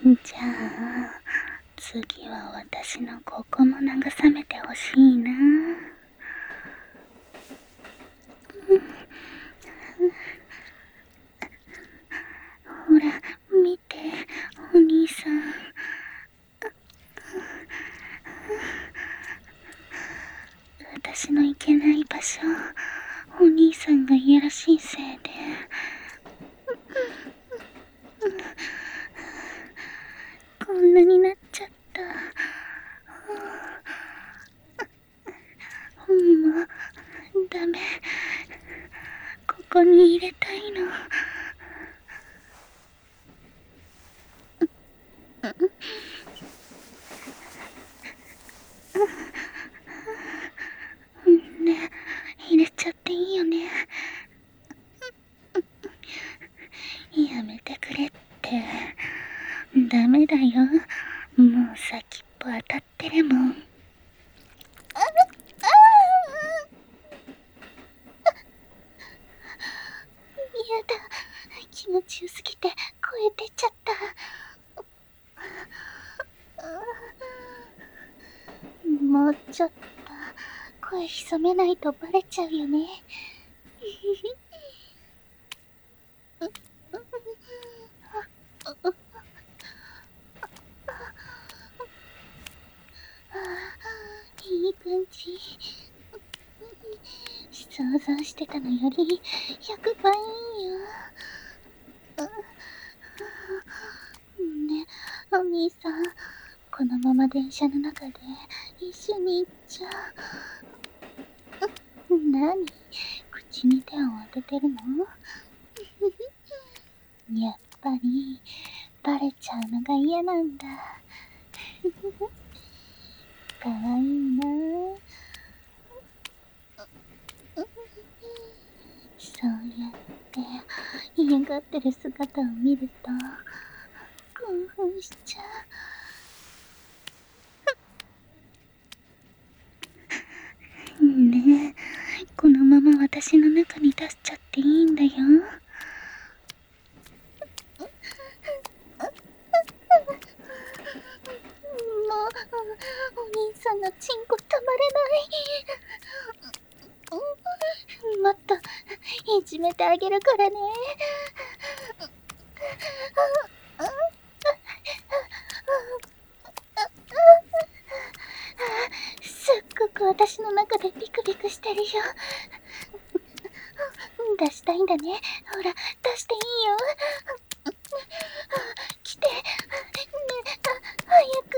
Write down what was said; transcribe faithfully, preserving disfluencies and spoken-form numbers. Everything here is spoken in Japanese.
じゃあ次は私のここも慰めてほしいな。ほら見て、お兄さん。私の行けない場所、お兄さんがいやらしいせいでこんなになっちゃった。もうダメ、ここに入れたいの。ねえ、入れちゃっていいよね。やめてくれって。ダメだよ、もう先っぽ当たってるもん。やだ、気持ちよすぎて声出ちゃった。もうちょっと声潜めないとバレちゃうよね。いい感じ。想像してたのよりひゃくばいいいよ。ね、お兄さん、このまま電車の中で一緒に行っちゃう。なに、口に手を当ててるの？やっぱりバレちゃうのが嫌なんだ。かわいいなぁ。そうやって嫌がってる姿を見ると興奮しちゃう。ねえ、このまま私の中に出しちゃっていいんだよ。もうお兄さんのチンコたまれない。もっといじめてあげるからね。すっごく私の中でビクビクしてるよ。出したいんだね。ほら、出していいよ。来て。ね、あ、早く。